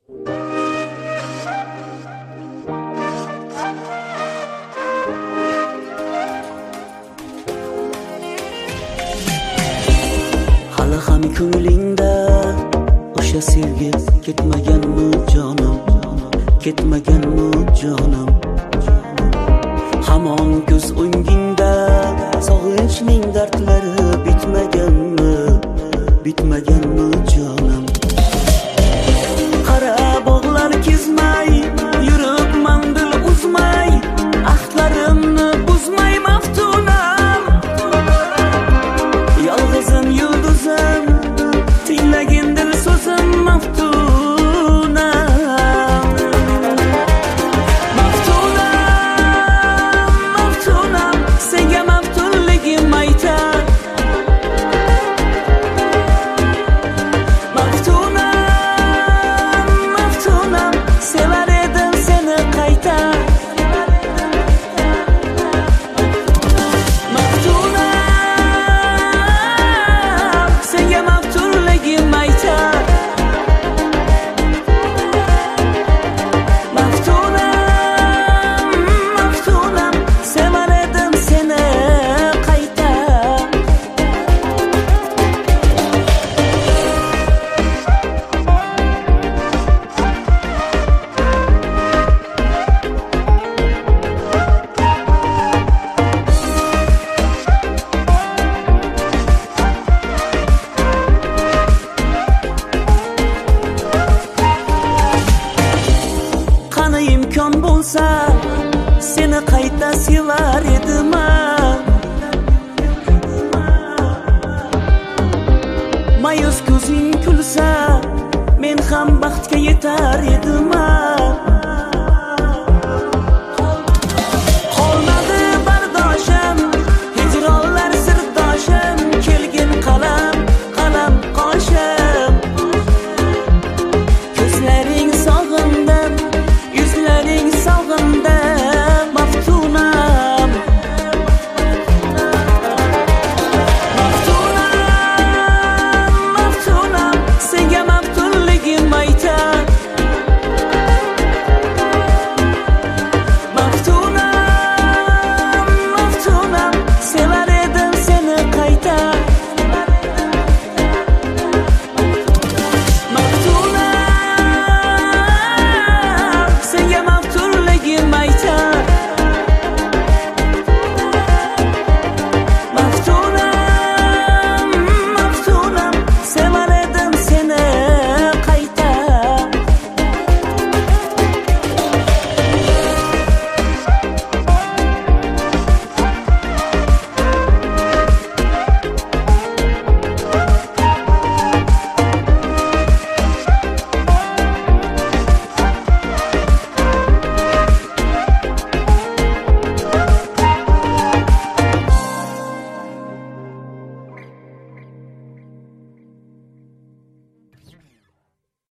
Hali ham ko'nglingda o'sha sevgi ketmaganmi jonim, ketmaganmi jonim? Hamon ko'z o'ngingda sog'inchning dardlari bitmaganmi, bitmaganmi jonim? Qara bog'lar kezmay, yuribman dil uzmay, ahdlarimni buzmay maftunam. Yolg'izim yulduzim, tinglagin dil so'zim maftunam. Maftunam, maftunam, senga maftunligim aytar. Maftunam, maftunam, sevar edim seni qayta. Maftunam, senga maftunligim aytar. Maftunam, maftunam, sevar edim seni qayta. Qani imkon bo'lsa, seni qayta sevar edim. Mayus ko'zing kulsa, men ham baxtga yetar edim.